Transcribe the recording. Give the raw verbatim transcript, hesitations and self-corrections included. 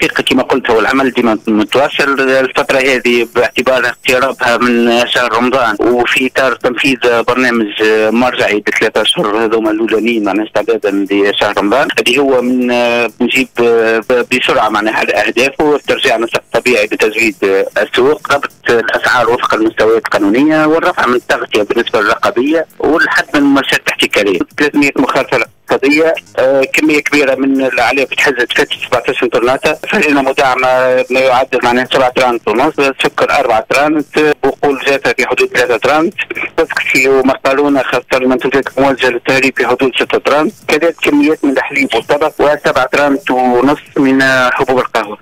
التحقيق كما قلت هو العمل ديما متواصل الفترة هذه باعتبار اقترابها من شهر رمضان، وفي إطار تنفيذ برنامج مرجعي بثلاثة أشهر هذوما الأولانيين معناها استعدادا لشهر رمضان. هذه هو من نجيب بسرعة معناها على أهدافه، ترجيع نسق طبيعي بتزويد السوق، ربط الأسعار وفق المستويات القانونية، والرفع من التغطية بالنسبة للرقابية، والحد من الممارسات الاحتكارية. ثلاثمئة مخالفة قضية، آه كمية كبيرة من العليا بتحزت فاتت سبعطاش طنات، فرينا مدعمة ما يعادل معناها سبعة طرانت ونص، سكر أربعة طرانت، بقول جافة في حدود ثلاثة طرانت، تسكسي ومرقالونة خاصة المنتوجات موجهة للتهريب في حدود ستة طرانت، كذلك كميات من الحليب والطبق وسبعة طرانت ونص من حبوب القهوة.